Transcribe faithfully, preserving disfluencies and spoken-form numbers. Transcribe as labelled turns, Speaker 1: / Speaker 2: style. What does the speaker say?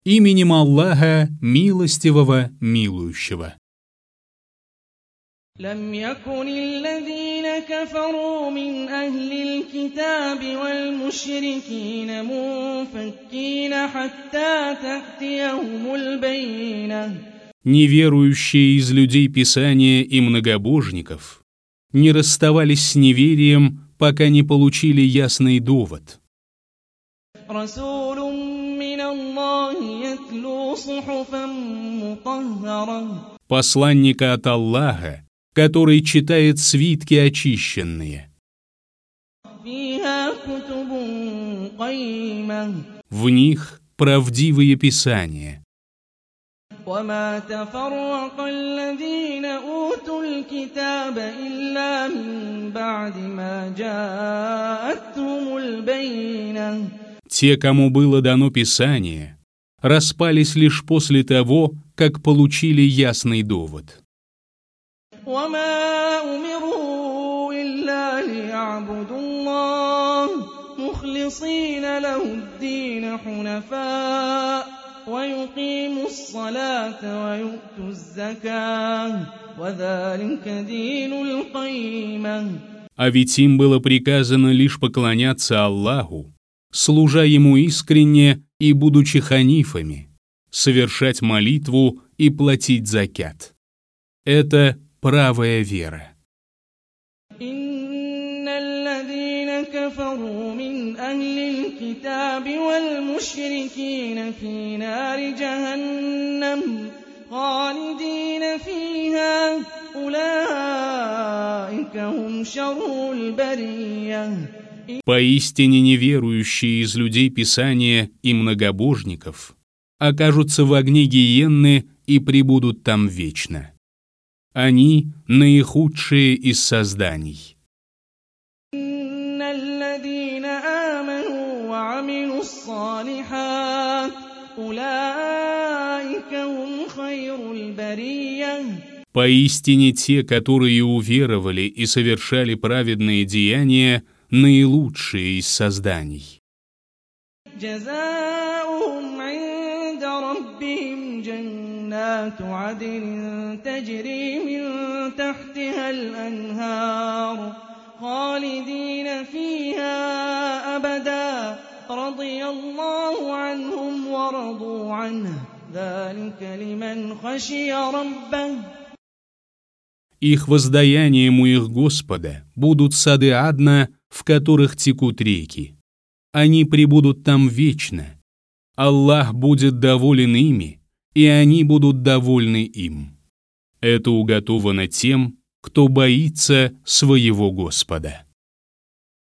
Speaker 1: Именем Аллаха, милостивого, милующего.
Speaker 2: لم يكن الذين كفروا من أهل الكتاب والمشركين منفكين حتى تأتيهم البينة.
Speaker 1: Неверующие из людей Писания и многобожников не расставались с неверием, пока не получили ясный довод.
Speaker 2: رسول من الله يتلو صحفا مطهرة.
Speaker 1: Посланника от Аллаха, который читает свитки очищенные.
Speaker 2: فيها كتب قيمة.
Speaker 1: В них правдивые писания.
Speaker 2: وما تفرق الذين أوتوا الكتاب إلا من بعد ما جاءتهم البينة.
Speaker 1: Те, кому было дано Писание, распались лишь после того, как получили ясный довод.
Speaker 2: وما أمروا إلا ليعبدوا الله مخلصين له الدين حنفاء ويقيموا الصلاة ويؤتوا الزكاة وذلك دين القيمة.
Speaker 1: А ведь им было приказано лишь поклоняться Аллаху, служа Ему искренне и будучи ханифами, совершать молитву и платить закят. Это правая вера.
Speaker 2: إن الذين كفروا من أهل الكتاب والمشركين في نار جهنم خالدين فيها أولئك هم شر البرية.
Speaker 1: Поистине неверующие из людей Писания и многобожников окажутся в огне гиенны и пребудут там вечно. Они наихудшие из созданий.
Speaker 2: إن الذين آمنوا وعملوا الصالحات أولئك هم خير البرية.
Speaker 1: Поистине те, которые уверовали и совершали праведные деяния, наилучшие из созданий.
Speaker 2: جزاؤهم عند ربهم جنات عدن تجري من تحتها الأنهار خالدين فيها أبدا رضي الله عنهم ورضوا عنه ذلك لمن خشي ربه.
Speaker 1: Их воздаянием у их Господа будут сады Адна, в которых текут реки. Они пребудут там вечно. Аллах будет доволен ими, и они будут довольны им. Это уготовано тем, кто боится своего Господа.